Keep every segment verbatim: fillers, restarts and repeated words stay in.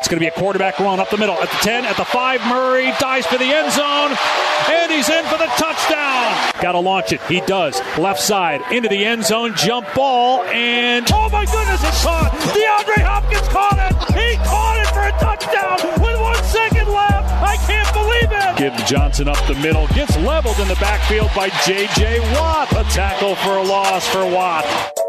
It's going to be a quarterback run up the middle at the ten, at the five. Murray dives for the end zone, and he's in for the touchdown. Got to launch it. He does. Left side into the end zone, jump ball, and oh my goodness, it's caught. DeAndre Hopkins caught it. He caught it for a touchdown with one second left. I can't believe it. Gibbs Johnson up the middle, gets leveled in the backfield by J J Watt. A tackle for a loss for Watt.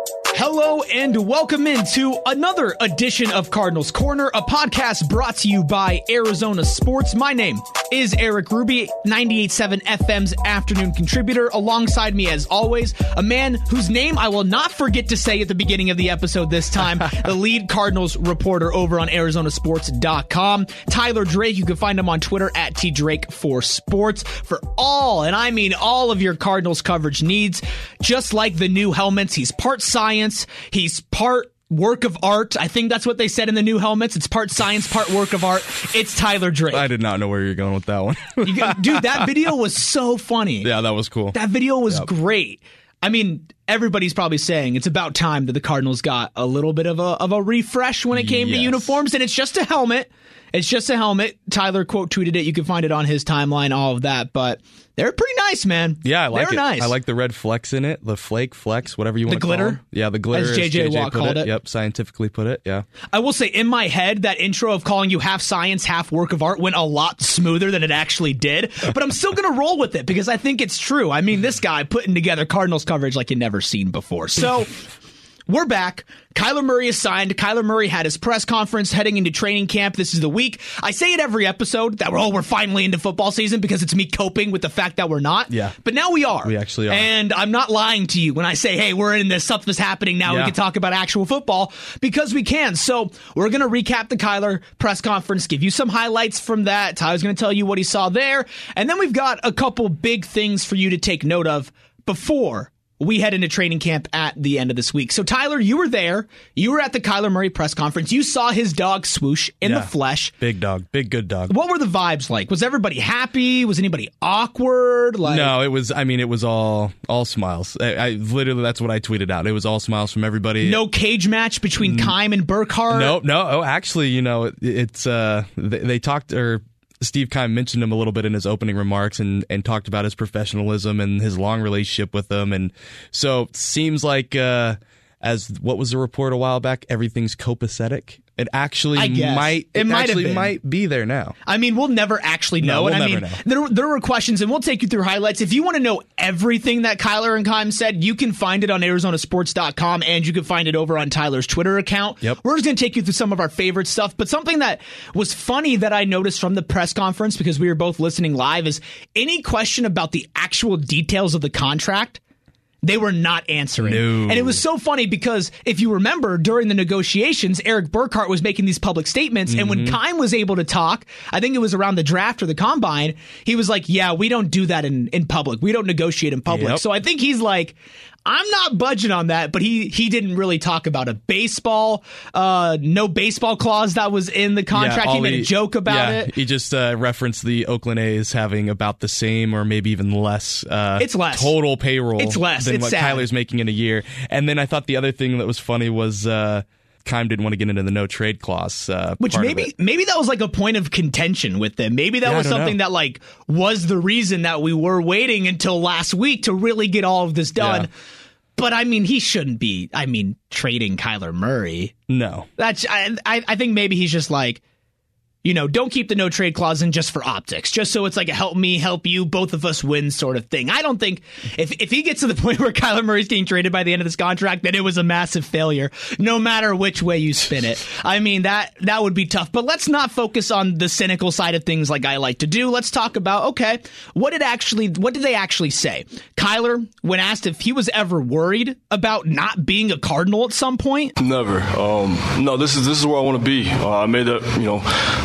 Hello and welcome into another edition of Cardinals Corner, a podcast brought to you by Arizona Sports. My name is Eric Ruby, ninety-eight point seven F M's afternoon contributor. Alongside me, as always, a man whose name I will not forget to say at the beginning of the episode this time, the lead Cardinals reporter over on Arizona Sports dot com, Tyler Drake. You can find him on Twitter at T Drake for Sports for all, and I mean all of your Cardinals coverage needs. Just like the new helmets, he's part science. He's part work of art. I think that's what they said in the new helmets. It's part science, part work of art. It's Tyler Drake. I did not know where you were going with that one. you got, dude, that video was so funny. Yeah, that was cool. That video was yep. great. I mean, everybody's probably saying it's about time that the Cardinals got a little bit of a of a refresh when it came yes. to uniforms, and it's just a helmet. It's just a helmet. Tyler quote tweeted it. You can find it on his timeline, all of that. But they're pretty nice, man. Yeah, I like they're it. Nice. I like the red flecks in it. The flake, flex, whatever you want to call it. The glitter? Yeah, the glitter. As J J Watt called it. it. Yep, scientifically put it, yeah. I will say, in my head, that intro of calling you half science, half work of art went a lot smoother than it actually did. But I'm still going to roll with it because I think it's true. I mean, this guy putting together Cardinals coverage like you've never seen before. So... We're back. Kyler Murray is signed. Kyler Murray had his press conference heading into training camp. This is the week. I say it every episode that we're, oh, we're finally into football season because it's me coping with the fact that we're not. Yeah. But now we are. We actually are. And I'm not lying to you when I say, hey, we're in this, something's happening now. Yeah. We can talk about actual football because we can. So we're going to recap the Kyler press conference, give you some highlights from that. Tyler's going to tell you what he saw there. And then we've got a couple big things for you to take note of before we head into training camp at the end of this week. So, Tyler, you were there. You were at the Kyler Murray press conference. You saw his dog Swoosh in yeah, the flesh. Big dog. Big, good dog. What were the vibes like? Was everybody happy? Was anybody awkward? Like, no, it was, I mean, it was all all smiles. I, I literally, that's what I tweeted out. It was all smiles from everybody. No cage match between N- Keim and Burkhardt? No, no. Oh, actually, you know, it, it's, uh, they, they talked, or Steve Keim mentioned him a little bit in his opening remarks and, and talked about his professionalism and his long relationship with them. And so it seems like, uh, as what was the report a while back, everything's copacetic. It actually might it, it might actually might be there now. I mean, we'll never actually know. No, we'll and I never mean, know. There, there were questions, and we'll take you through highlights. If you want to know everything that Kyler and Keim said, you can find it on Arizona Sports dot com, and you can find it over on Tyler's Twitter account. Yep. We're just going to take you through some of our favorite stuff. But something that was funny that I noticed from the press conference, because we were both listening live, is any question about the actual details of the contract, they were not answering. No. And it was so funny because if you remember, during the negotiations, Eric Burkhardt was making these public statements. Mm-hmm. And when Keim was able to talk, I think it was around the draft or the combine, he was like, yeah, we don't do that in, in public. We don't negotiate in public. Yep. So I think he's like, I'm not budging on that, but he he didn't really talk about a baseball, uh, no baseball clause that was in the contract. Yeah, he made a joke about yeah, it. He just uh, referenced the Oakland A's having about the same or maybe even less, uh, it's less. total payroll it's less. than it's what sad. Kyler's making in a year. And then I thought the other thing that was funny was uh, Keim didn't want to get into the no trade clause. Uh, Which part maybe maybe that was like a point of contention with them. Maybe that yeah, was something know. that like was the reason that we were waiting until last week to really get all of this done. Yeah. But I mean, he shouldn't be. I mean, trading Kyler Murray. No, That's. I. I think maybe he's just like, you know, don't keep the no trade clause in just for optics, just so it's like a help me, help you, both of us win sort of thing. I don't think if if he gets to the point where Kyler Murray's getting traded by the end of this contract, then it was a massive failure, no matter which way you spin it. I mean, that that would be tough. But let's not focus on the cynical side of things like I like to do. Let's talk about, okay, what did actually what did they actually say? Kyler, when asked if he was ever worried about not being a Cardinal at some point, never. Um, no, this is this is where I want to be. Uh, I made that, you know.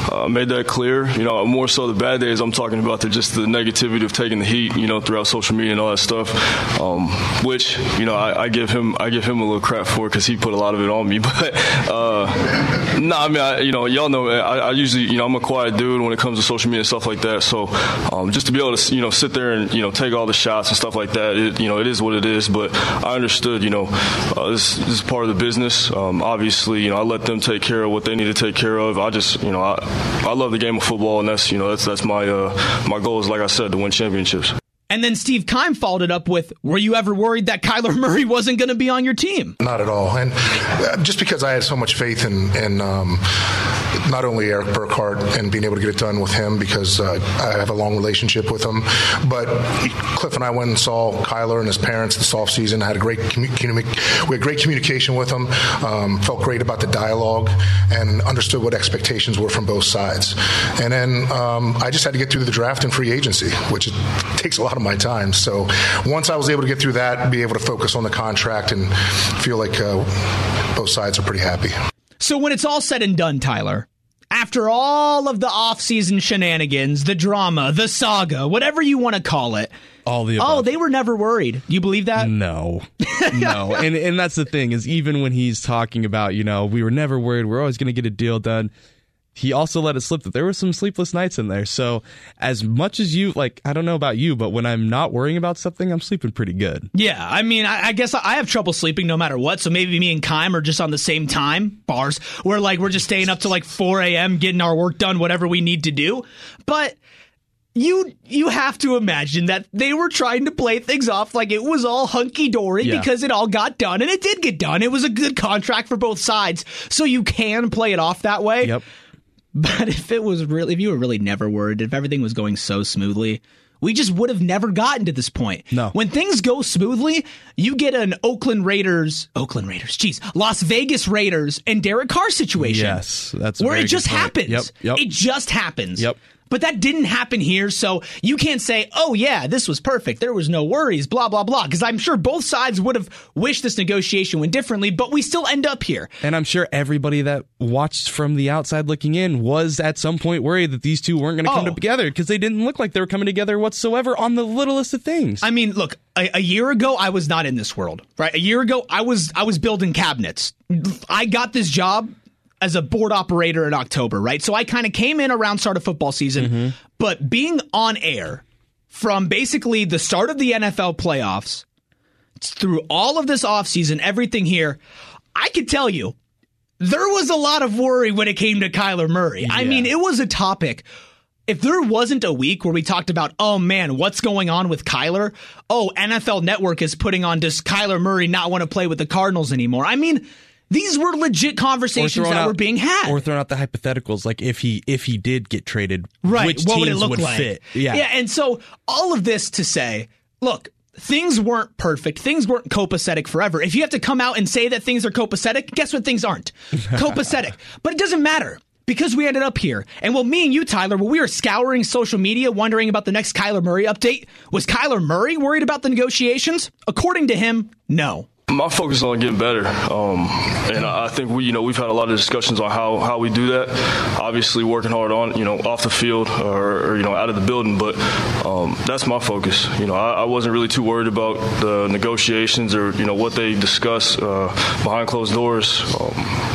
uh, made that clear. You know, more so the bad days I'm talking about, the just the negativity of taking the heat, you know, throughout social media and all that stuff, um, which, you know, I, I give him I give him a little crap for because he put a lot of it on me. But, uh, no, nah, I mean, I, you know, y'all know, I, I usually, you know, I'm a quiet dude when it comes to social media and stuff like that. So um, just to be able to, you know, sit there and, you know, take all the shots and stuff like that, it, you know, it is what it is. But I understood, you know, uh, this, this is part of the business. Um, obviously, you know, I let them take care of what they need to take care of. I just, you know, I, I love the game of football, and that's, you know, that's that's my uh, my goal is, like I said, to win championships. And then Steve Keim followed it up with, were you ever worried that Kyler Murray wasn't going to be on your team? Not at all. And just because I had so much faith in, in um, not only Eric Burkhart and being able to get it done with him, because uh, I have a long relationship with him, but Cliff and I went and saw Kyler and his parents this offseason. I had a great commu- we had great communication with them, um, felt great about the dialogue, and understood what expectations were from both sides. And then um, I just had to get through the draft and free agency, which takes a lot of my time. So once I was able to get through that, be able to focus on the contract and feel like uh, both sides are pretty happy. So when it's all said and done, Tyler, after all of the offseason shenanigans, the drama, the saga, whatever you want to call it, all the above. Oh, they were never worried. Do you believe that? No. No. and and that's the thing, is even when he's talking about, you know, we were never worried, we're always going to get a deal done, he also let it slip that there were some sleepless nights in there. So as much as you, like, I don't know about you, but when I'm not worrying about something, I'm sleeping pretty good. Yeah, I mean, I, I guess I have trouble sleeping no matter what. So maybe me and Keim are just on the same time, bars. We're like, we're just staying up to like four a.m., getting our work done, whatever we need to do. But you you have to imagine that they were trying to play things off like it was all hunky-dory yeah. because it all got done, and it did get done. It was a good contract for both sides, so you can play it off that way. Yep. But if it was really, if you were really never worried, if everything was going so smoothly, we just would have never gotten to this point. No. When things go smoothly, you get an Oakland Raiders, Oakland Raiders, geez, Las Vegas Raiders and Derek Carr situation. Yes, that's a where very it just good point. happens. Yep, yep. It just happens. Yep. But that didn't happen here, so you can't say, oh, yeah, this was perfect. There was no worries, blah, blah, blah, because I'm sure both sides would have wished this negotiation went differently, but we still end up here. And I'm sure everybody that watched from the outside looking in was at some point worried that these two weren't going to come oh. together, because they didn't look like they were coming together whatsoever on the littlest of things. I mean, look, a, a year ago, I was not in this world, right? A year ago, I was I was building cabinets. I got this job as a board operator in October, right? So I kind of came in around start of football season, mm-hmm. but being on air from basically the start of the N F L playoffs through all of this offseason, everything here, I could tell you, there was a lot of worry when it came to Kyler Murray. Yeah. I mean, it was a topic. If there wasn't a week where we talked about, oh man, what's going on with Kyler? Oh, N F L Network is putting on, does Kyler Murray not want to play with the Cardinals anymore? I mean, these were legit conversations that out, were being had. Or throwing out the hypotheticals, like if he if he did get traded, right, which what teams would it look would like? fit? Yeah. yeah, and so all of this to say, look, things weren't perfect. Things weren't copacetic forever. If you have to come out and say that things are copacetic, guess what things aren't? Copacetic. But it doesn't matter, because we ended up here. And well, me and you, Tyler, when we were scouring social media wondering about the next Kyler Murray update, was Kyler Murray worried about the negotiations? According to him, no. My focus is on getting better, um, and I think we, you know, we've had a lot of discussions on how, how we do that. Obviously, working hard on, you know, off the field or, or you know, out of the building. But um, that's my focus. You know, I, I wasn't really too worried about the negotiations or you know what they discuss uh, behind closed doors. Um,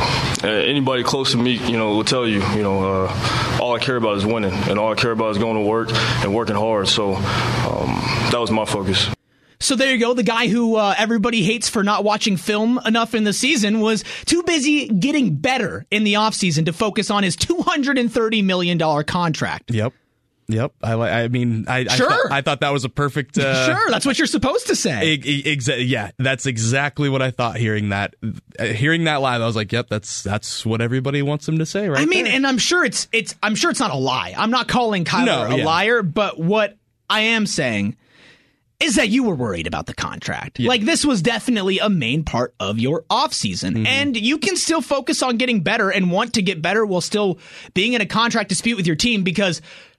anybody close to me, you know, will tell you, you know, uh, all I care about is winning, and all I care about is going to work and working hard. So um, that was my focus. So there you go. The guy who uh, everybody hates for not watching film enough in the season was too busy getting better in the offseason to focus on his two hundred thirty million dollars contract. Yep. Yep. I I mean, I, sure. I, th- I thought that was a perfect. Uh, sure. That's what you're supposed to say. E- e- exa- yeah. That's exactly what I thought hearing that. Uh, hearing that live, I was like, yep, that's that's what everybody wants him to say, right? I mean, there. and I'm sure it's it's I'm sure it's not a lie. I'm not calling Kyler no, a yeah. liar, but what I am saying is that you were worried about the contract. Yeah. Like, this was definitely a main part of your offseason. Mm-hmm. And you can still focus on getting better and want to get better while still being in a contract dispute with your team, because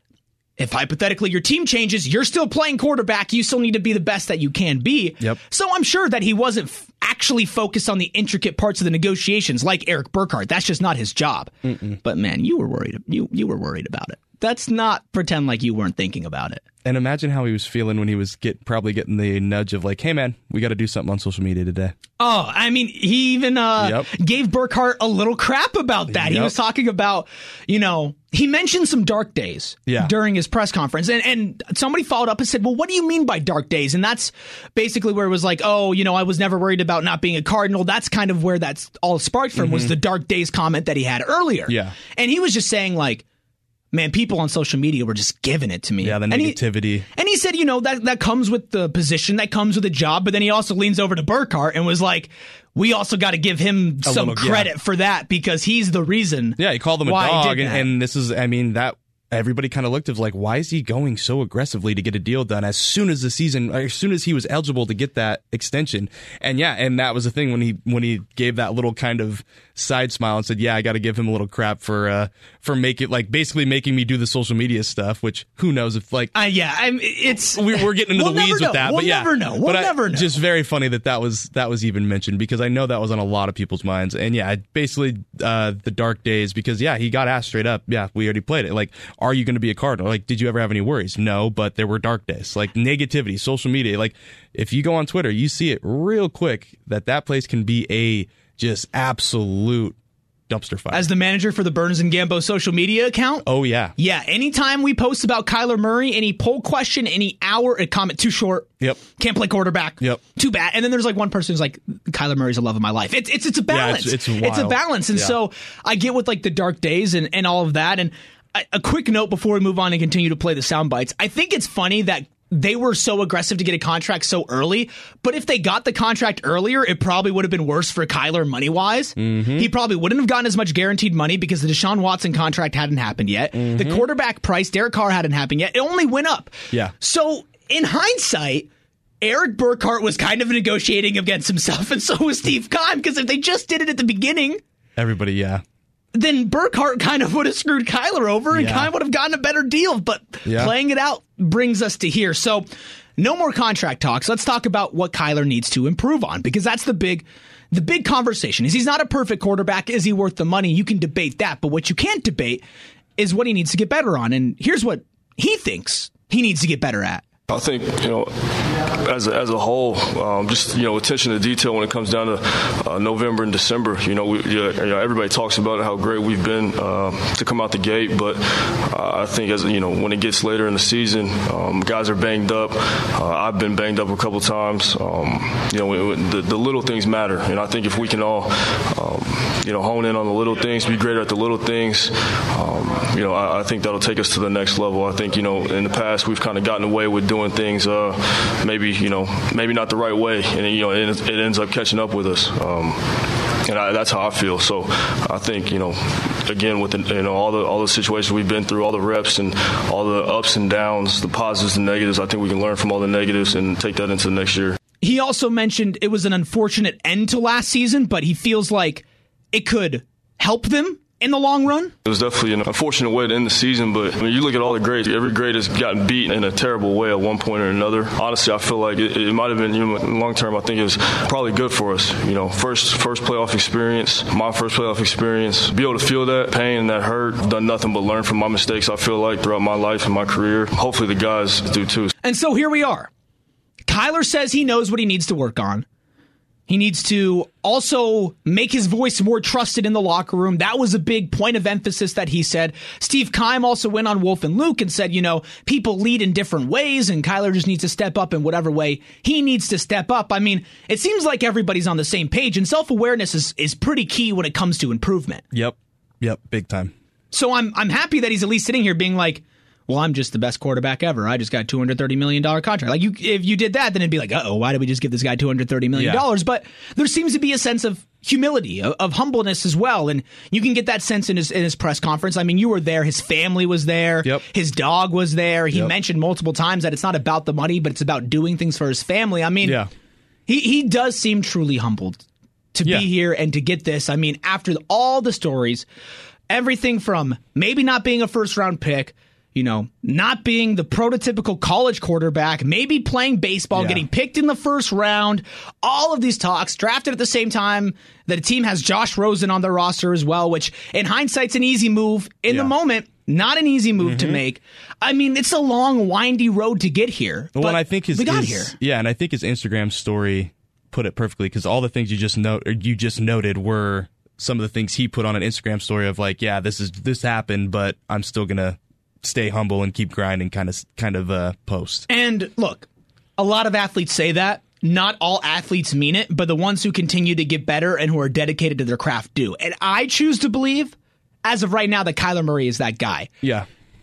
if hypothetically your team changes, you're still playing quarterback. You still need to be the best that you can be. Yep. So I'm sure that he wasn't f- actually focus on the intricate parts of the negotiations, like Eric Burkhart. That's just not his job. Mm-mm. But man, you were worried. You you were worried about it. Let's not pretend like you weren't thinking about it. And imagine how he was feeling when he was get probably getting the nudge of like, hey man, we got to do something on social media today. Oh, I mean, he even uh, yep. gave Burkhart a little crap about that. Yep. He was talking about, you know, he mentioned some dark days yeah. during his press conference. And, and somebody followed up and said, well, what do you mean by dark days? And that's basically where it was like, oh, you know, I was never worried about not being a Cardinal. That's kind of where that's all sparked from mm-hmm. was the dark days comment that he had earlier. Yeah. And he was just saying like, man, people on social media were just giving it to me. Yeah, the and negativity. He, and he said, you know, that, that comes with the position, that comes with the job. But then he also leans over to Burkhart and was like, we also got to give him a some little, credit yeah. for that because he's the reason. Yeah, he called him a dog. And, and this is, I mean, that everybody kind of looked at like, why is he going so aggressively to get a deal done as soon as the season, as soon as he was eligible to get that extension? And yeah, and that was the thing when he when he gave that little kind of side smile and said, yeah, I got to give him a little crap for uh, for making like basically making me do the social media stuff, which who knows if like uh, yeah, I'm, it's we, we're getting into we'll the weeds know. with that, we'll but yeah, never know. We'll but never I, know. Just very funny that that was that was even mentioned because I know that was on a lot of people's minds. And yeah, basically uh, the dark days because yeah, he got asked straight up, yeah, we already played it. Like, are you going to be a Cardinal? Like, did you ever have any worries? No, but there were dark days, like negativity, social media. Like, if you go on Twitter, you see it real quick that that place can be a just absolute dumpster fire. As the manager for the Burns and Gambo social media account? Oh, yeah. Yeah, anytime we post about Kyler Murray, any poll question, any hour, a comment too short. Yep. Can't play quarterback. Yep. Too bad. And then there's like one person who's like, Kyler Murray's the love of my life. It's it's it's a balance. Yeah, it's, it's, it's a balance. And yeah. so I get with like the dark days and, and all of that. And a, a quick note before we move on and continue to play the sound bites. I think it's funny that they were so aggressive to get a contract so early, but if they got the contract earlier, it probably would have been worse for Kyler money-wise. Mm-hmm. He probably wouldn't have gotten as much guaranteed money because the Deshaun Watson contract hadn't happened yet. Mm-hmm. The quarterback price, Derek Carr, hadn't happened yet. It only went up. Yeah. So, in hindsight, Eric Burkhart was kind of negotiating against himself, and so was Steve Keim, because if they just did it at the beginning... Everybody, yeah. Then Burkhart kind of would have screwed Kyler over and yeah. Keim would have gotten a better deal. But yeah. playing it out brings us to here. So no more contract talks. Let's talk about what Kyler needs to improve on, because that's the big the big conversation. Is he's not a perfect quarterback? Is he worth the money? You can debate that. But what you can't debate is what he needs to get better on. And here's what he thinks he needs to get better at. I think, you know, as a, as a whole, um, just, you know, attention to detail when it comes down to uh, November and December. You know, we, you know, everybody talks about how great we've been uh, to come out the gate, but uh, I think as you know, when it gets later in the season, um, guys are banged up. Uh, I've been banged up a couple times. Um, you know, the, the little things matter, and I think if we can all, um, you know, hone in on the little things, be greater at the little things, um, you know, I, I think that'll take us to the next level. I think, you know, in the past we've kind of gotten away with doing doing things uh, maybe you know maybe not the right way, and you know it, it ends up catching up with us. Um, and I, that's how I feel. So I think you know again with the, you know all the all the situations we've been through, all the reps and all the ups and downs, the positives and negatives. I think we can learn from all the negatives and take that into the next year. He also mentioned it was an unfortunate end to last season, but he feels like it could help them in the long run. It was definitely an unfortunate way to end the season, but I mean, you look at all the greats, every great has gotten beat in a terrible way at one point or another. Honestly, I feel like it, it might have been, you know, long term, I think it was probably good for us. You know, first first playoff experience, my first playoff experience, be able to feel that pain and that hurt. I've done nothing but learn from my mistakes, I feel like, throughout my life and my career. Hopefully the guys do too. And so here we are. Kyler says he knows what he needs to work on. He needs to also make his voice more trusted in the locker room. That was a big point of emphasis that he said. Steve Keim also went on Wolf and Luke and said, you know, people lead in different ways, and Kyler just needs to step up in whatever way he needs to step up. I mean, it seems like everybody's on the same page, and self-awareness is, is pretty key when it comes to improvement. Yep. Yep. Big time. So I'm I'm happy that he's at least sitting here being like, well, I'm just the best quarterback ever. I just got a two hundred thirty million dollars contract. Like, you, if you did that, then it'd be like, uh-oh, why did we just give this guy two hundred thirty million dollars? Yeah. But there seems to be a sense of humility, of, of humbleness as well. And you can get that sense in his, in his press conference. I mean, you were there. His family was there. Yep. His dog was there. He yep. mentioned multiple times that it's not about the money, but it's about doing things for his family. I mean, yeah. he, he does seem truly humbled to yeah. be here and to get this. I mean, after all the stories, everything from maybe not being a first-round pick, you know, not being the prototypical college quarterback, maybe playing baseball, Yeah. getting picked in the first round, all of these talks, drafted at the same time that a team has Josh Rosen on their roster as well, which in hindsight's an easy move. In Yeah. the moment, not an easy move Mm-hmm. to make. I mean, it's a long, windy road to get here. Well, but and I think his, we got his- here. Yeah, and I think his Instagram story put it perfectly because all the things you just note or you just noted were some of the things he put on an Instagram story of like, yeah, this is this happened, but I'm still gonna stay humble and keep grinding, kind of kind of uh, post. And look, a lot of athletes say that. Not all athletes mean it, but the ones who continue to get better and who are dedicated to their craft do. And I choose to believe, as of right now, that Kyler Murray is that guy. Yeah,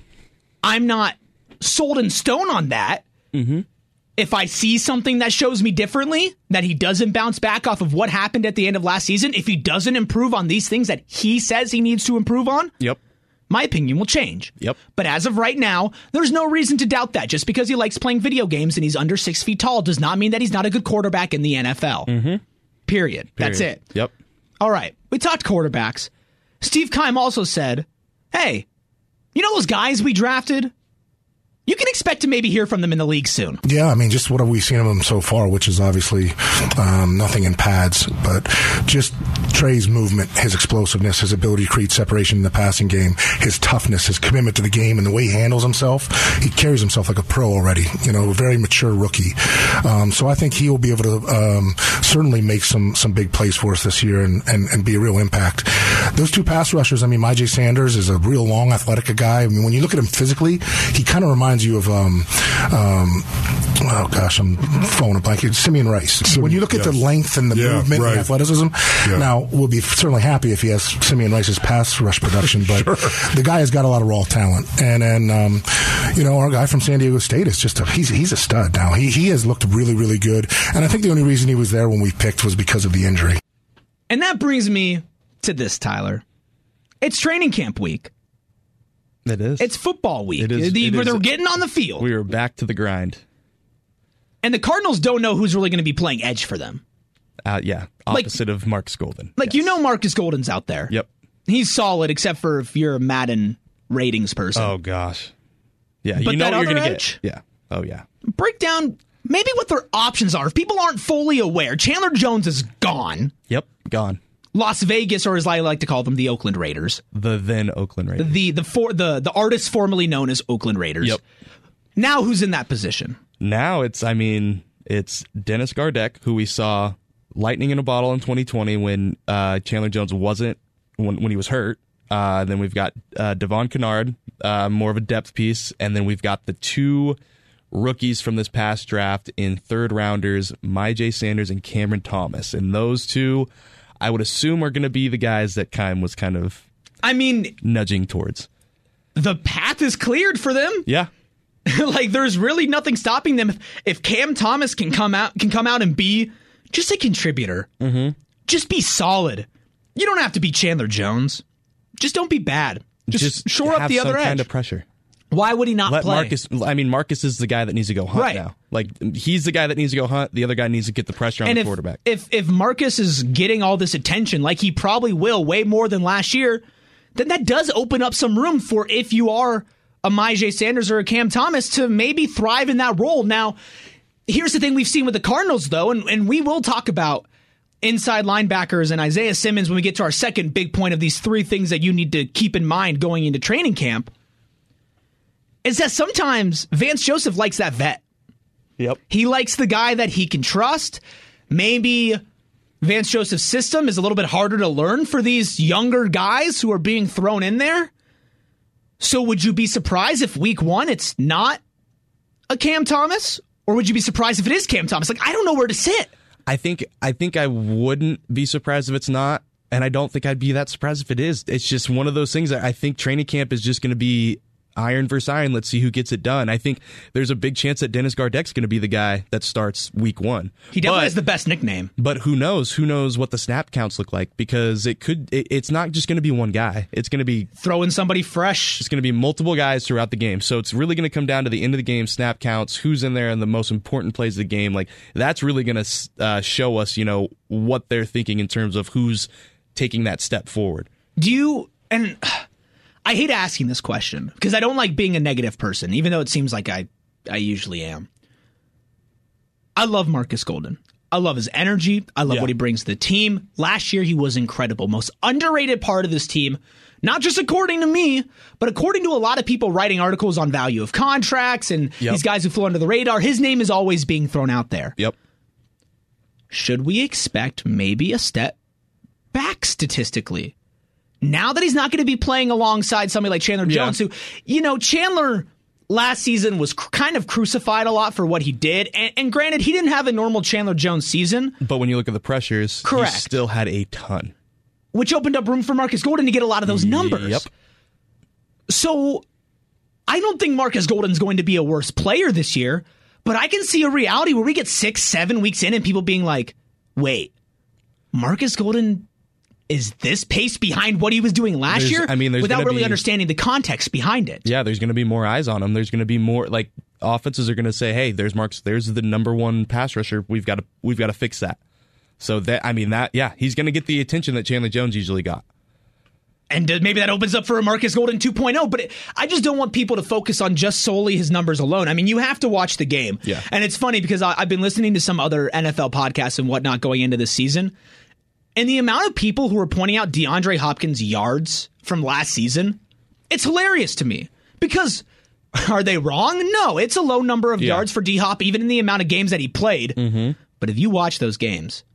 I'm not sold in stone on that. Mm-hmm. If I see something that shows me differently, that he doesn't bounce back off of what happened at the end of last season, if he doesn't improve on these things that he says he needs to improve on, yep, my opinion will change. Yep. But as of right now, there's no reason to doubt that. Just because he likes playing video games and he's under six feet tall does not mean that he's not a good quarterback in the N F L. Mm-hmm. Period. That's Period. it. Yep. All right. We talked quarterbacks. Steve Keim also said, hey, you know those guys we drafted? You can expect to maybe hear from them in the league soon. Yeah, I mean, just what have we seen of him so far, which is obviously um, nothing in pads, but just Trey's movement, his explosiveness, his ability to create separation in the passing game, his toughness, his commitment to the game, and the way he handles himself. He carries himself like a pro already, you know, a very mature rookie. Um, so I think he will be able to um, certainly make some some big plays for us this year and, and, and be a real impact. Those two pass rushers, I mean, Myjai Sanders is a real long, athletic guy. I mean, when you look at him physically, he kind of reminds you of, um, um, oh gosh, I'm throwing a blank. Simeon Rice. Simeon, when you look at yes. the length and the Yeah, movement right. and athleticism, Yeah. now we'll be certainly happy if he has Simeon Rice's pass rush production, but Sure. the guy has got a lot of raw talent. And then, um, you know, our guy from San Diego State is just a, he's, he's a stud now. He, he has looked really, really good. And I think the only reason he was there when we picked was because of the injury. And that brings me to this, Tyler. It's training camp week. It is. It's football week. It is- The- it where is. they're getting on the field. We are back to the grind. And the Cardinals don't know who's really going to be playing edge for them. Uh, yeah, Like- opposite of Marcus Golden. Like, Yes. you know Marcus Golden's out there. Yep. He's solid, except for if you're a Madden ratings person. Oh gosh. Yeah, But you know that what you're other gonna edge? get. Yeah. Oh yeah. Break down maybe what their options are. If people aren't fully aware, Chandler Jones is gone. Yep. Gone. Las Vegas, or as I like to call them, the Oakland Raiders. The then Oakland Raiders. The the for, the the artist formerly known as Oakland Raiders. Yep. Now who's in that position? Now it's, I mean, it's Dennis Gardeck, who we saw lightning in a bottle in twenty twenty when uh, Chandler Jones wasn't, when, when he was hurt. Uh, then we've got uh, Devon Kennard, uh, more of a depth piece. And then we've got the two rookies from this past draft in third rounders, Myjai Sanders and Cameron Thomas. And those two, I would assume, are going to be the guys that Keim was kind of I mean, nudging towards. the path is cleared for them. Yeah. Like, there's really nothing stopping them. If, if Cam Thomas can come out can come out and be just a contributor, mm-hmm. just be solid. You don't have to be Chandler Jones. Just don't be bad. Just, Just shore up have the some other edge. kind of pressure. Why would he not Let play? Marcus. I mean, Marcus is the guy that needs to go hunt Right. now. Like, he's the guy that needs to go hunt. The other guy needs to get the pressure on and the if, quarterback. if if Marcus is getting all this attention, like he probably will, way more than last year, then that does open up some room for, if you are a Myjai Sanders or a Cam Thomas, to maybe thrive in that role. Now, here's the thing we've seen with the Cardinals, though, and, and we will talk about inside linebackers and Isaiah Simmons when we get to our second big point of these three things that you need to keep in mind going into training camp, is that sometimes Vance Joseph likes that vet. Yep. He likes the guy that he can trust. Maybe Vance Joseph's system is a little bit harder to learn for these younger guys who are being thrown in there. So would you be surprised if week one it's not a Cam Thomas? Or would you be surprised if it is Cam Thomas? Like, I don't know where to sit. I think. I think I wouldn't be surprised if it's not, and I don't think I'd be that surprised if it is. It's just one of those things that I think training camp is just going to be iron versus iron. Let's see who gets it done. I think there's a big chance that Dennis Gardeck's going to be the guy that starts week one. He definitely but, has the best nickname. But who knows? Who knows what the snap counts look like? Because it could. It, it's not just going to be one guy. It's going to be Throw in somebody fresh. It's going to be multiple guys throughout the game. So it's really going to come down to the end of the game, snap counts, who's in there, and the most important plays of the game. Like, that's really going to uh, show us, you know, what they're thinking in terms of who's taking that step forward. Do you, and I hate asking this question because I don't like being a negative person, even though it seems like I, I usually am. I love Marcus Golden. I love his energy. I love yeah. what he brings to the team. Last year, he was incredible. Most underrated part of this team, not just according to me, but according to a lot of people writing articles on value of contracts and yep. these guys who flew under the radar. His name is always being thrown out there. Yep. Should we expect maybe a step back statistically? Now that he's not going to be playing alongside somebody like Chandler yeah. Jones, who, you know, Chandler last season was cr- kind of crucified a lot for what he did. And, and granted, he didn't have a normal Chandler Jones season. But when you look at the pressures, Correct. he still had a ton. Which opened up room for Marcus Golden to get a lot of those numbers. Yep. So I don't think Marcus Golden's going to be a worse player this year, but I can see a reality where we get six, seven weeks in and people being like, wait, Marcus Golden is this pace behind what he was doing last there's, year? I mean, without really be, understanding the context behind it. Yeah, there's going to be more eyes on him. There's going to be more, like, offenses are going to say, hey, there's Marcus, there's the number one pass rusher. We've got to we've got to fix that. So that, I mean, that, yeah, he's going to get the attention that Chandler Jones usually got. And maybe that opens up for a Marcus Golden two point oh, but it, I just don't want people to focus on just solely his numbers alone. I mean, you have to watch the game. Yeah. And it's funny because I, I've been listening to some other N F L podcasts and whatnot going into this season, and the amount of people who are pointing out DeAndre Hopkins' yards from last season, it's hilarious to me. Because are they wrong? No, it's a low number of yeah. yards for D-Hop, even in the amount of games that he played. Mm-hmm. But if you watch those games,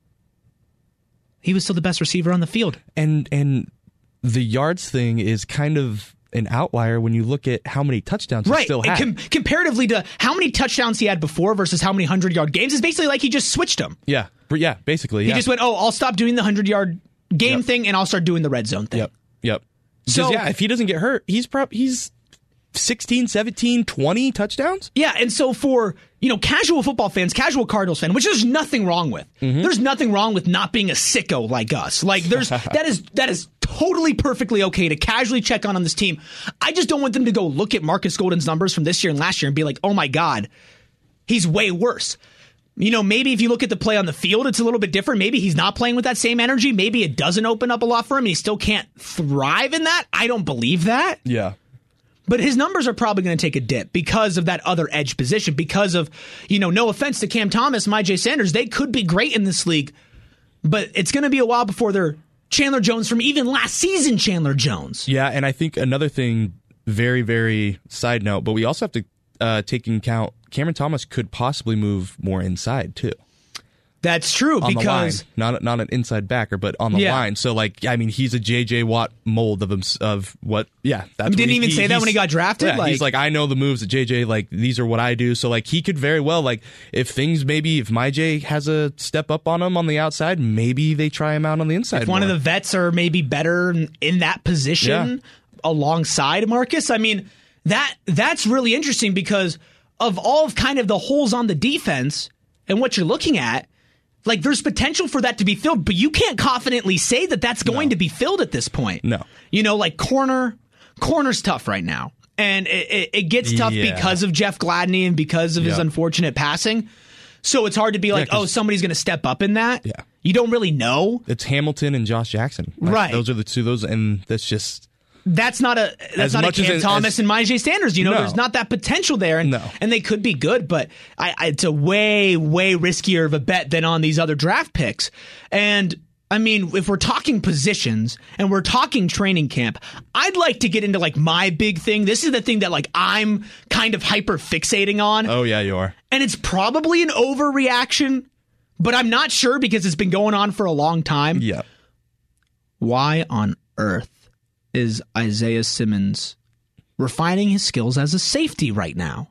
he was still the best receiver on the field. And and the yards thing is kind of an outlier when you look at how many touchdowns right. he still had. Com- comparatively to how many touchdowns he had before versus how many hundred-yard games, it's basically like he just switched them. Yeah, yeah, basically. Yeah. He just went, oh, I'll stop doing the hundred-yard game yep. thing and I'll start doing the red zone thing. Yep, yep. So, yeah, if he doesn't get hurt, he's prob- he's sixteen, seventeen, twenty touchdowns. Yeah, and so for, you know, casual football fans, casual Cardinals fan, which there's nothing wrong with. Mm-hmm. There's nothing wrong with not being a sicko like us. Like there's that is that is totally perfectly okay to casually check on on this team. I just don't want them to go look at Marcus Golden's numbers from this year and last year and be like, "Oh my god, he's way worse." You know, maybe if you look at the play on the field, it's a little bit different. Maybe he's not playing with that same energy. Maybe it doesn't open up a lot for him and he still can't thrive in that. I don't believe that. Yeah. But his numbers are probably going to take a dip because of that other edge position, because of, you know, no offense to Cam Thomas and Myjai Sanders. They could be great in this league, but it's going to be a while before they're Chandler Jones from even last season Chandler Jones. Yeah, and I think another thing, very, very side note, but we also have to uh, take into account Cameron Thomas could possibly move more inside, too. That's true, on because the line. not not an inside backer, but on the yeah. line. So, like, I mean, he's a J J Watt mold of him, of what? Yeah, that's he didn't he, even he, say that when he got drafted. Yeah, like, he's like, I know the moves that J J. Like, these are what I do. So, like, he could very well, like, if things maybe if Myjai has a step up on him on the outside, maybe they try him out on the inside. If one more. of the vets are maybe better in that position yeah. alongside Marcus, I mean, that that's really interesting because of all of kind of the holes on the defense and what you're looking at. Like, there's potential for that to be filled, but you can't confidently say that that's going no. to be filled at this point. No. You know, like, corner, corner's tough right now. And it, it, it gets tough yeah. because of Jeff Gladney and because of yeah. his unfortunate passing. So it's hard to be like, yeah, oh, somebody's going to step up in that. Yeah. You don't really know. It's Hamilton and Josh Jackson. Like, right. Those are the two, those, and that's just... That's not a that's as not a much Cam as, Thomas as, and Myjai Sanders. You know, no. there's not that potential there, and no. and they could be good, but I, I, it's a way way riskier of a bet than on these other draft picks. And I mean, if we're talking positions and we're talking training camp, I'd like to get into like my big thing. This is the thing that like I'm kind of hyper fixating on. Oh yeah, you are. And it's probably an overreaction, but I'm not sure because it's been going on for a long time. Yeah. Why on earth is Isaiah Simmons refining his skills as a safety right now?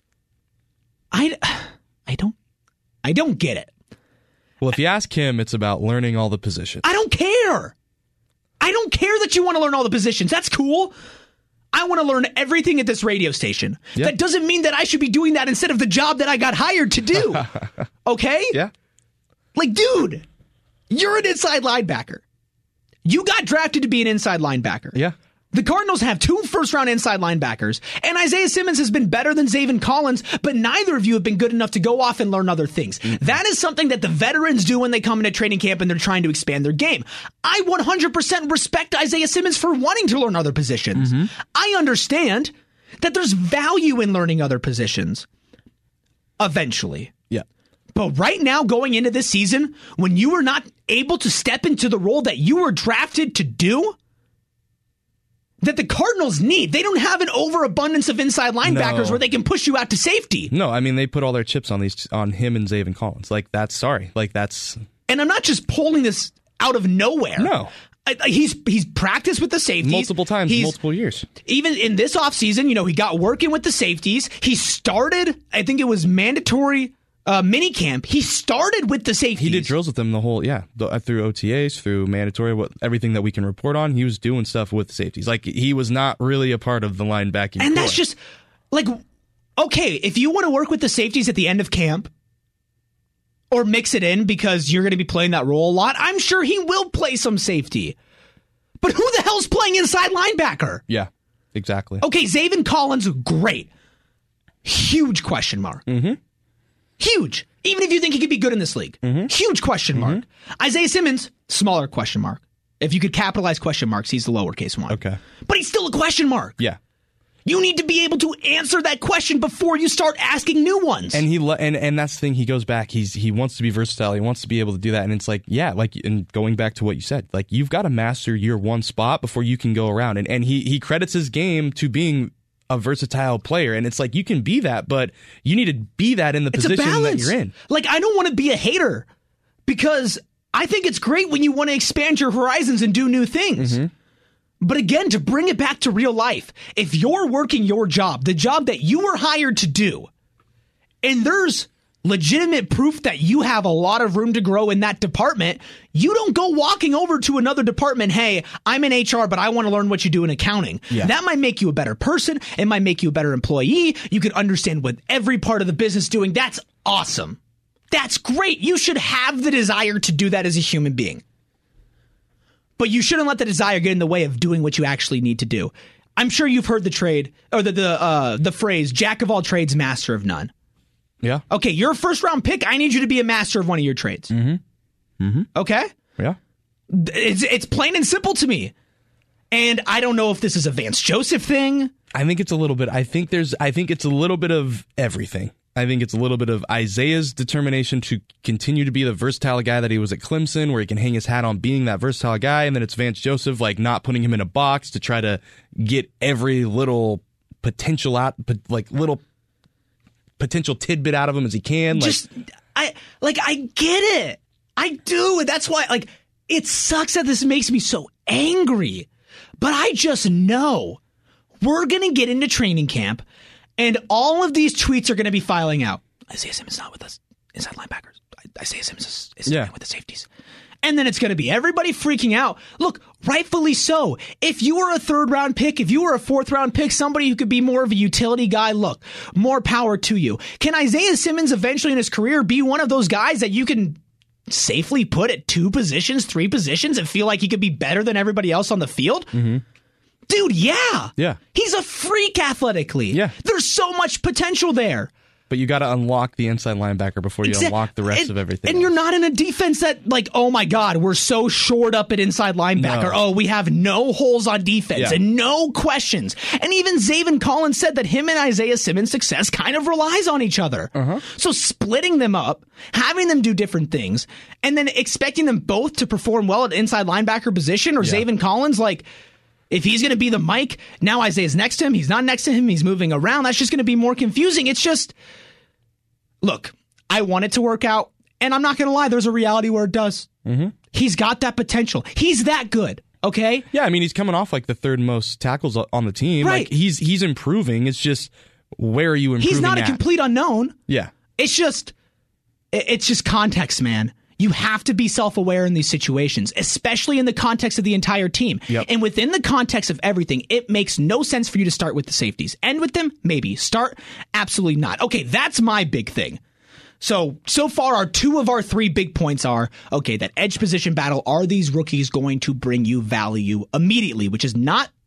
I, I don't I don't get it. Well, if you ask him, it's about learning all the positions. I don't care. I don't care that you want to learn all the positions. That's cool. I want to learn everything at this radio station. Yep. That doesn't mean that I should be doing that instead of the job that I got hired to do. Okay? Yeah. Like, dude, you're an inside linebacker. You got drafted to be an inside linebacker. Yeah. The Cardinals have two first-round inside linebackers, and Isaiah Simmons has been better than Zaven Collins, but neither of you have been good enough to go off and learn other things. Mm-hmm. That is something that the veterans do when they come into training camp and they're trying to expand their game. I one hundred percent respect Isaiah Simmons for wanting to learn other positions. Mm-hmm. I understand that there's value in learning other positions eventually. Yeah. But right now, going into this season, when you are not able to step into the role that you were drafted to do, that the Cardinals need. They don't have an overabundance of inside linebackers no. where they can push you out to safety. No, I mean, they put all their chips on these on him and Zaven Collins. Like, that's sorry. Like, that's... And I'm not just pulling this out of nowhere. No. I, I, he's he's practiced with the safeties. Multiple times, he's, multiple years. Even in this offseason, you know, he got working with the safeties. He started, I think it was mandatory uh, minicamp. He started with the safeties. He did drills with them the whole, yeah, the, through O T As, through mandatory, what everything that we can report on. He was doing stuff with the safeties. Like, he was not really a part of the linebacking And core. that's just, like, okay, if you want to work with the safeties at the end of camp, or mix it in because you're going to be playing that role a lot, I'm sure he will play some safety. But who the hell's playing inside linebacker? Yeah, exactly. Okay, Zaven Collins, great. Huge question mark. Mm-hmm. Huge. Even if you think he could be good in this league. Mm-hmm. Huge question mark. Mm-hmm. Isaiah Simmons, smaller question mark. If you could capitalize question marks, he's the lowercase one. Okay. But he's still a question mark. Yeah. You need to be able to answer that question before you start asking new ones. And he and and that's the thing. He goes back. He's he wants to be versatile. He wants to be able to do that. And it's like, yeah, like, and going back to what you said, like, you've got to master your one spot before you can go around. And and he he credits his game to being a versatile player. And it's like, you can be that, but you need to be that in the it's position that you're in. Like, I don't want to be a hater because I think it's great when you want to expand your horizons and do new things. Mm-hmm. But again, to bring it back to real life, if you're working your job, the job that you were hired to do, and there's legitimate proof that you have a lot of room to grow in that department, you don't go walking over to another department, hey, I'm in H R, but I want to learn what you do in accounting. Yeah. That might make you a better person. It might make you a better employee. You can understand what every part of the business is doing. That's awesome. That's great. You should have the desire to do that as a human being. But you shouldn't let the desire get in the way of doing what you actually need to do. I'm sure you've heard the trade or the the uh, the phrase "jack of all trades, master of none." Yeah. Okay, you're a first round pick. I need you to be a master of one of your trades. Mm-hmm. Mm-hmm. Okay. Yeah. It's it's plain and simple to me. And I don't know if this is a Vance Joseph thing. I think it's a little bit. I think there's. I think it's a little bit of everything. I think it's a little bit of Isaiah's determination to continue to be the versatile guy that he was at Clemson, where he can hang his hat on being that versatile guy. And then it's Vance Joseph, like, not putting him in a box to try to get every little potential out, like little potential tidbit out of him as he can. Like, Just, I like, I get it. I do. And that's why, like, it sucks that this makes me so angry. But I just know we're going to get into training camp. And all of these tweets are going to be filing out. Isaiah Simmons not with us. Inside linebackers. Isaiah Simmons is, is yeah. with the safeties. And then it's going to be everybody freaking out. Look, rightfully so. If you were a third round pick, if you were a fourth round pick, somebody who could be more of a utility guy, look, more power to you. Can Isaiah Simmons eventually in his career be one of those guys that you can safely put at two positions, three positions, and feel like he could be better than everybody else on the field? Mm-hmm. Dude, yeah. Yeah. He's a freak athletically. Yeah. There's so much potential there. But you got to unlock the inside linebacker before you Exa- unlock the rest and, of everything. And else. You're not in a defense that, like, oh my God, we're so shored up at inside linebacker. No. Oh, we have no holes on defense yeah. and no questions. And even Zaven Collins said that him and Isaiah Simmons' success kind of relies on each other. Uh-huh. So splitting them up, having them do different things, and then expecting them both to perform well at inside linebacker position or yeah. Zaven Collins, like, if he's going to be the Mike, now Isaiah's next to him. He's not next to him. He's moving around. That's just going to be more confusing. It's just, look, I want it to work out. And I'm not going to lie. There's a reality where it does. Mm-hmm. He's got that potential. He's that good. Okay? Yeah, I mean, he's coming off like the third most tackles on the team. Right. Like, he's he's improving. It's just, where are you improving He's not at? a complete unknown. Yeah. It's just, it's just context, man. You have to be self-aware in these situations, especially in the context of the entire team. Yep. And within the context of everything, it makes no sense for you to start with the safeties. End with them? Maybe. Start? Absolutely not. Okay, that's my big thing. So, so far, our two of our three big points are, okay, that edge position battle, are these rookies going to bring you value immediately, which is not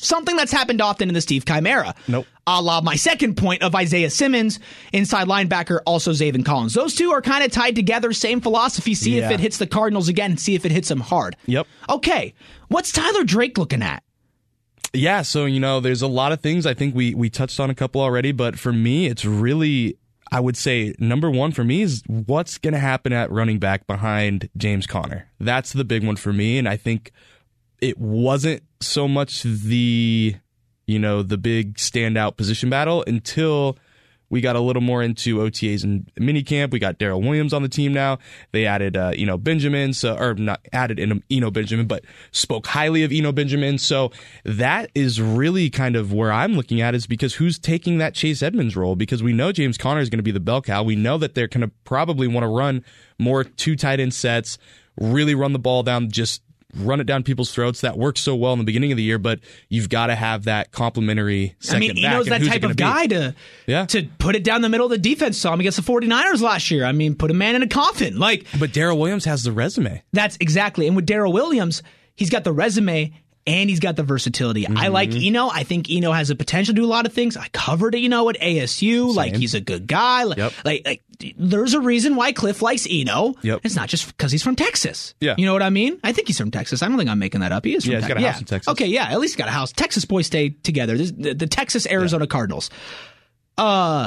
something that's happened often in the Steve Keim era. Nope. A la my second point of Isaiah Simmons, inside linebacker, also Zaven Collins. Those two are kind of tied together, same philosophy. See yeah. if it hits the Cardinals again, see if it hits them hard. Yep. Okay, what's Tyler Drake looking at? Yeah, so, you know, there's a lot of things. I think we, we touched on a couple already, but for me, it's really, I would say, number one for me is what's going to happen at running back behind James Conner. That's the big one for me, and I think it wasn't so much the, you know, the big standout position battle until we got a little more into O T As and minicamp. We got Darrell Williams on the team now. They added uh, Eno Benjamin, so or not added Eno Benjamin, but spoke highly of Eno Benjamin. So that is really kind of where I'm looking at, is because who's taking that Chase Edmonds role? Because we know James Conner is going to be the bell cow. We know that they're going to probably want to run more two tight end sets, really run the ball down, just run it down people's throats. That worked so well in the beginning of the year, but you've got to have that complementary second I mean, back. Eno's that type of guy to, yeah. to put it down the middle of the defense. Saw him against the 49ers last year. I mean, put a man in a coffin. Like, But Darrell Williams has the resume. That's exactly. And with Darrell Williams, he's got the resume and he's got the versatility. Mm-hmm. I like Eno. I think Eno has the potential to do a lot of things. I covered Eno at A S U. Same. Like, he's a good guy. Like, yep. like, like, there's a reason why Cliff likes Eno. Yep. It's not just because he's from Texas. Yeah. You know what I mean? I think he's from Texas. I don't think I'm making that up. He is from yeah, he's Texas. got a yeah. house in Texas. Okay, yeah, at least he's got a house. Texas boys stay together. This, the, the Texas-Arizona yeah. Cardinals. Uh,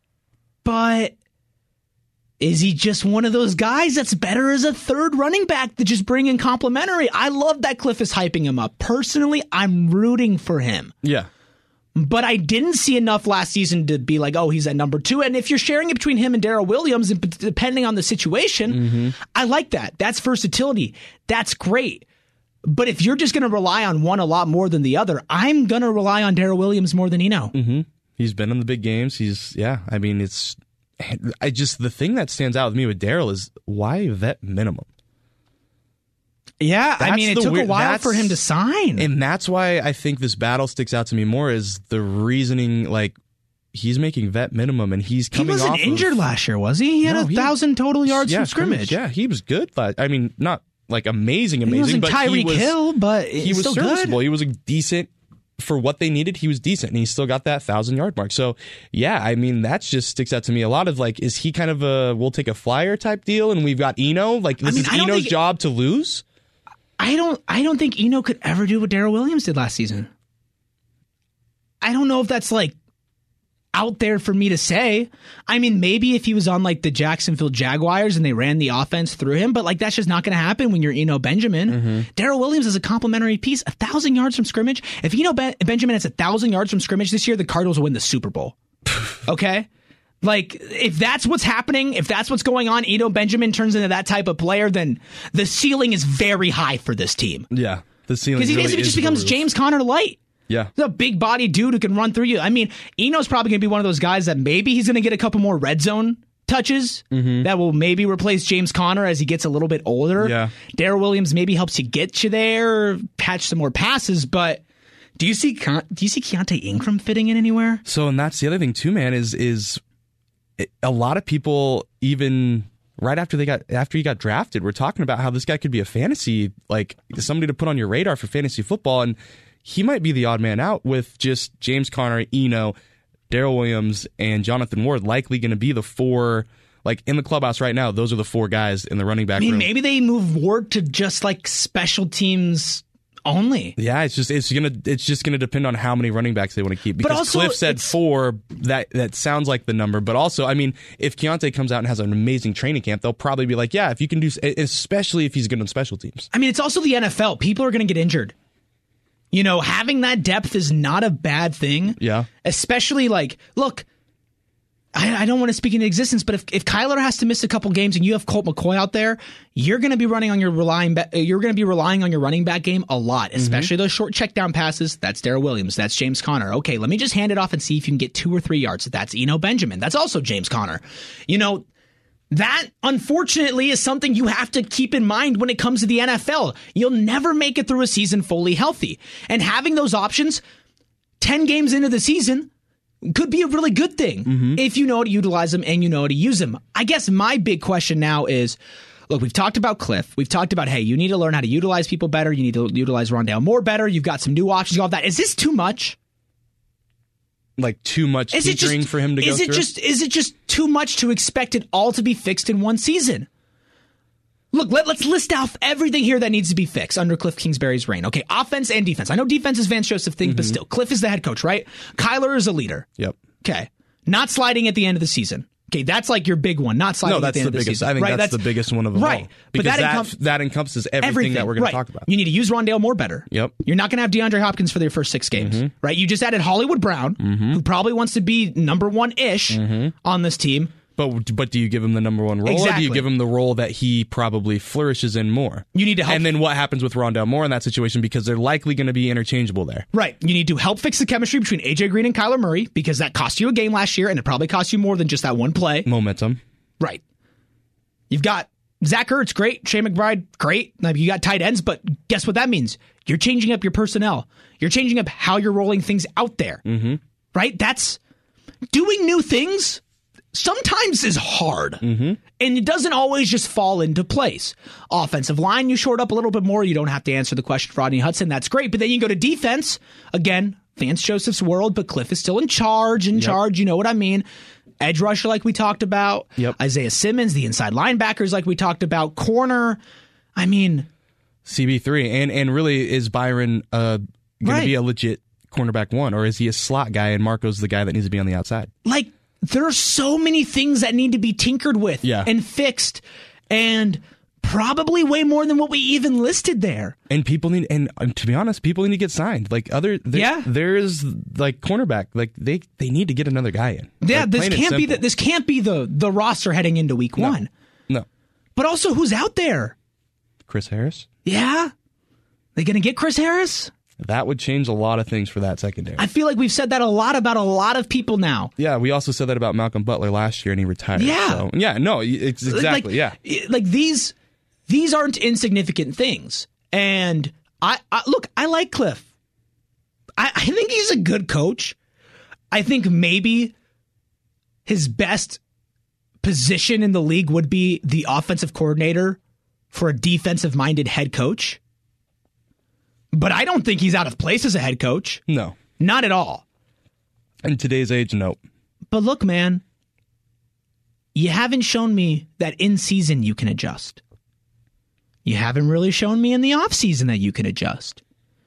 but is he just one of those guys that's better as a third running back to just bring in complimentary? I love that Cliff is hyping him up. Personally, I'm rooting for him. Yeah. But I didn't see enough last season to be like, oh, he's at number two. And if you're sharing it between him and Darrell Williams, and depending on the situation, mm-hmm. I like that. That's versatility. That's great. But if you're just going to rely on one a lot more than the other, I'm going to rely on Darrell Williams more than Eno. Mm-hmm. He's been in the big games. He's, yeah, I mean, it's, I just, the thing that stands out with me with Darrell is why vet minimum? Yeah, that's I mean, it took weird, a while for him to sign. And that's why I think this battle sticks out to me more, is the reasoning, like, he's making vet minimum and he's coming off He wasn't of, injured last year, was he? He had no, a he, thousand total yards yeah, from scrimmage. Yeah, he was good. I mean, not like amazing, amazing. He wasn't but Tyreek he was, Hill, but he was still serviceable. Good. He was a decent, for what they needed, he was decent, and he still got that thousand yard mark. So, yeah, I mean, that just sticks out to me a lot. Of like, is he kind of a we'll take a flyer type deal, and we've got Eno? Like, this I mean, is Eno's think, job to lose? I don't. I don't think Eno could ever do what Darrell Williams did last season. I don't know if that's like out there for me to say. I mean, maybe if he was on like the Jacksonville Jaguars and they ran the offense through him, but like that's just not going to happen when you're Eno Benjamin. Mm-hmm. Darrell Williams is a complimentary piece, a thousand yards from scrimmage. If Eno ben- Benjamin has a thousand yards from scrimmage this year, the Cardinals will win the Super Bowl. Okay? Like, if that's what's happening, if that's what's going on, Eno Benjamin turns into that type of player, then the ceiling is very high for this team. Yeah, the ceiling Because he really basically just becomes roof. James Conner light. Yeah. He's a big body dude who can run through you. I mean, Eno's probably going to be one of those guys that maybe he's going to get a couple more red zone touches mm-hmm. that will maybe replace James Conner as he gets a little bit older. Yeah. Darrell Williams maybe helps you get you there, patch some more passes, but do you see do you see Keontae Ingram fitting in anywhere? So, and that's the other thing too, man, is is a lot of people, even right after they got after he got drafted, were talking about how this guy could be a fantasy, like somebody to put on your radar for fantasy football, and he might be the odd man out with just James Conner, Eno, Darrell Williams, and Jonathan Ward likely going to be the four. Like in the clubhouse right now, those are the four guys in the running back I mean, room. Maybe they move Ward to just like special teams only. Yeah, it's just it's gonna it's just gonna depend on how many running backs they want to keep. Because also, Cliff said four, that that sounds like the number. But also, I mean, if Keontae comes out and has an amazing training camp, they'll probably be like, yeah, if you can do, especially if he's good on special teams. I mean, it's also the N F L. People are going to get injured. You know, having that depth is not a bad thing. Yeah. Especially like, look, I, I don't want to speak into existence, but if, if Kyler has to miss a couple games and you have Colt McCoy out there, you're going to be running on your relying ba- you're going to be relying on your running back game a lot, especially mm-hmm. those short check down passes. That's Darrell Williams. That's James Conner. Okay, let me just hand it off and see if you can get two or three yards. That's Eno Benjamin. That's also James Conner. You know, that, unfortunately, is something you have to keep in mind when it comes to the N F L. You'll never make it through a season fully healthy. And having those options ten games into the season could be a really good thing mm-hmm. if you know how to utilize them and you know how to use them. I guess my big question now is, look, we've talked about Cliff. We've talked about, hey, you need to learn how to utilize people better. You need to utilize Rondale Moore better. You've got some new options. All of that. Is this too much? Like too much is it tinkering just, for him to is go it through? Just, is it just too much to expect it all to be fixed in one season? Look, let, let's list off everything here that needs to be fixed under Cliff Kingsbury's reign. Okay, offense and defense. I know defense is Vance Joseph thing, mm-hmm. but still, Cliff is the head coach, right? Kyler is a leader. Yep. Okay. Not sliding at the end of the season. Okay, that's like your big one. Not sliding no, at the end the of the biggest, season. I think right? that's, that's the biggest one of them right. all. But Because that, that, encom- that encompasses everything, everything that we're going right. to talk about. You need to use Rondale Moore better. Yep. You're not going to have DeAndre Hopkins for their first six games, mm-hmm. right? You just added Hollywood Brown, mm-hmm. who probably wants to be number one-ish mm-hmm. on this team. But but do you give him the number one role, exactly. or do you give him the role that he probably flourishes in more? You need to help. And then what happens with Rondale Moore in that situation, because they're likely going to be interchangeable there. Right. You need to help fix the chemistry between A J Green and Kyler Murray, because that cost you a game last year, and it probably cost you more than just that one play. Momentum. Right. You've got Zach Ertz, great. Shea McBride, great. Like, you got tight ends, but guess what that means? You're changing up your personnel. You're changing up how you're rolling things out there. Mm-hmm. Right? That's doing new things sometimes is hard. Mm-hmm. And it doesn't always just fall into place. Offensive line, you shored up a little bit more. You don't have to answer the question for Rodney Hudson. That's great. But then you go to defense. Again, Vance Joseph's world, but Cliff is still in charge, in yep. charge. You know what I mean? Edge rusher like we talked about. Yep. Isaiah Simmons, the inside linebackers like we talked about. Corner. I mean. C B three. And, and really, is Byron uh, going right. to be a legit cornerback one? Or is he a slot guy and Marco's the guy that needs to be on the outside? Like, there are so many things that need to be tinkered with yeah. and fixed, and probably way more than what we even listed there. And people need, and, and to be honest, people need to get signed. Like other, there, yeah, there is like cornerback. Like they, they need to get another guy in. Yeah, like, this can't be the, this can't be the the roster heading into week no. one. No, but also who's out there? Chris Harris. Yeah, they gonna get Chris Harris? That would change a lot of things for that secondary. I feel like we've said that a lot about a lot of people now. Yeah, we also said that about Malcolm Butler last year, and he retired. Yeah. So, yeah, no, it's exactly, like, yeah. Like these these aren't insignificant things. And I, I look, I like Cliff. I, I think he's a good coach. I think maybe his best position in the league would be the offensive coordinator for a defensive-minded head coach. But I don't think he's out of place as a head coach. No. Not at all. In today's age, no. But look, man, you haven't shown me that in season you can adjust. You haven't really shown me in the offseason that you can adjust.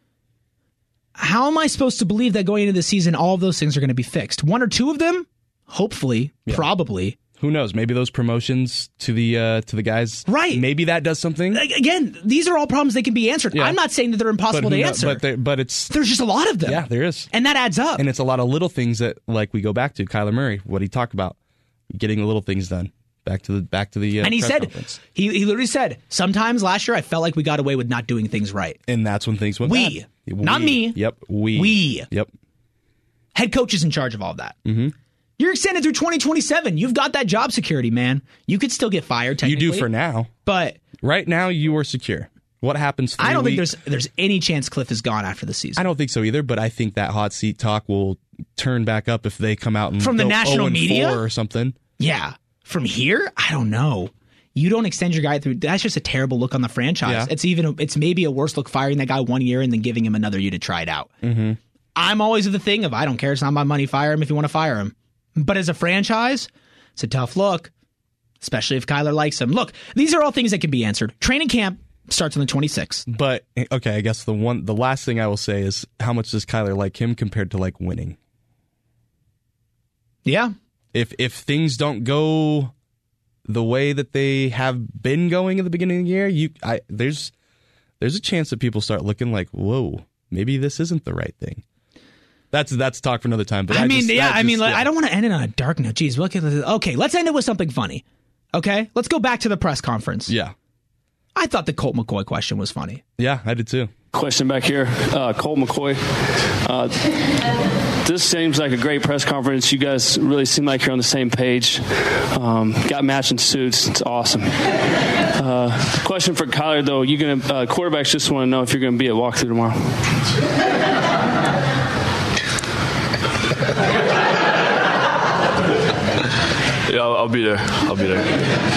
How am I supposed to believe that going into the season all of those things are going to be fixed? One or two of them? Hopefully. Yeah. Probably. Who knows? Maybe those promotions to the uh, to the guys, right? Maybe that does something. Again, these are all problems that can be answered. Yeah. I'm not saying that they're impossible to knows, answer, but, but it's there's just a lot of them. Yeah, there is, and that adds up. And it's a lot of little things that, like, we go back to Kyler Murray, what he talked about, getting the little things done. Back to the back to the uh, and he press said conference. he he literally said sometimes last year I felt like we got away with not doing things right, and that's when things went we, bad. We, not me. Yep, we, we. Yep. Head coach is in charge of all of that. Mm-hmm. You're extended through twenty twenty-seven. You've got that job security, man. You could still get fired, technically. You do for now. But right now, you are secure. What happens three I don't weeks? think there's there's any chance Cliff is gone after the season. I don't think so either, but I think that hot seat talk will turn back up if they come out and From the go national oh and media? four or something. Yeah. From here? I don't know. You don't extend your guy through. That's just a terrible look on the franchise. Yeah. It's even. It's maybe a worse look firing that guy one year and then giving him another year to try it out. Mm-hmm. I'm always of the thing of I don't care. It's not my money. Fire him if you want to fire him. But as a franchise, it's a tough look, especially if Kyler likes him. Look, these are all things that can be answered. Training camp starts on the twenty-sixth. But okay, I guess the one, the last thing I will say is how much does Kyler like him compared to like winning? Yeah. If if things don't go the way that they have been going at the beginning of the year, you I there's there's a chance that people start looking like, whoa, maybe this isn't the right thing. That's that's talk for another time. But I, I mean, just, yeah, just, I mean, yeah. I don't want to end it on a dark note. Jeez, look at this. Okay, let's end it with something funny. Okay, let's go back to the press conference. Yeah, I thought the Colt McCoy question was funny. Yeah, I did too. Question back here, uh, Colt McCoy. Uh, this seems like a great press conference. You guys really seem like you're on the same page. Um, got matching suits. It's awesome. Uh, question for Kyler, though. You gonna uh, quarterbacks just want to know if you're going to be at walkthrough tomorrow. Yeah, I'll, I'll be there. I'll be there.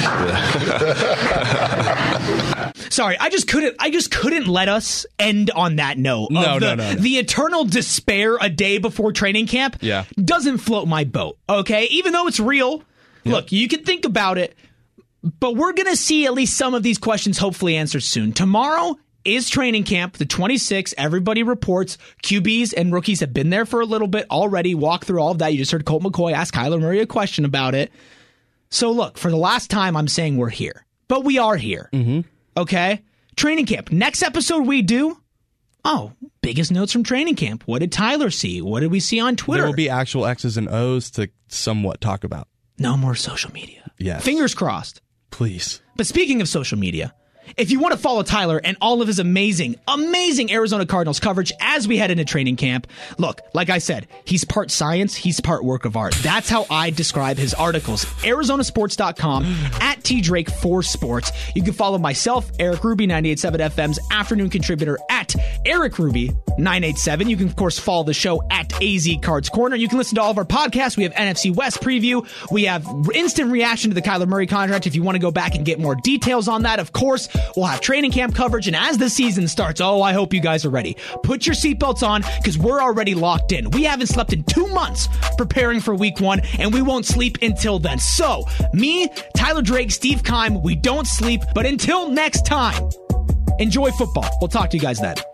Yeah. Sorry, I just couldn't. I just couldn't let us end on that note. No, of the, no, no, no. The eternal despair a day before training camp. Yeah. Doesn't float my boat. Okay, even though it's real. Yeah. Look, you can think about it, but we're gonna see at least some of these questions hopefully answered soon. Tomorrow is training camp, the twenty-sixth. Everybody reports. Q Bs and rookies have been there for a little bit already. Walk through all of that. You just heard Colt McCoy ask Kyler Murray a question about it. So look, for the last time, I'm saying we're here, but we are here. Mm-hmm. Okay? Training camp. Next episode we do, oh, biggest notes from training camp. What did Tyler see? What did we see on Twitter? There will be actual X's and O's to somewhat talk about. No more social media. Yes. Fingers crossed. Please. But speaking of social media, if you want to follow Tyler and all of his amazing, amazing Arizona Cardinals coverage as we head into training camp, look, like I said, he's part science, he's part work of art. That's how I describe his articles. Arizona Sports dot com, at T Drake for Sports. You can follow myself, Eric Ruby, ninety-eight point seven F M's afternoon contributor, at Eric Ruby nine eight seven. You can, of course, follow the show at A Z Cards Corner. You can listen to all of our podcasts. We have N F C West preview. We have instant reaction to the Kyler Murray contract. If you want to go back and get more details on that, of course, we'll have training camp coverage. And as the season starts, oh, I hope you guys are ready. Put your seatbelts on because we're already locked in. We haven't slept in two months preparing for week one, and we won't sleep until then. So, me, Tyler Drake, Steve Keim, we don't sleep. But until next time, enjoy football. We'll talk to you guys then.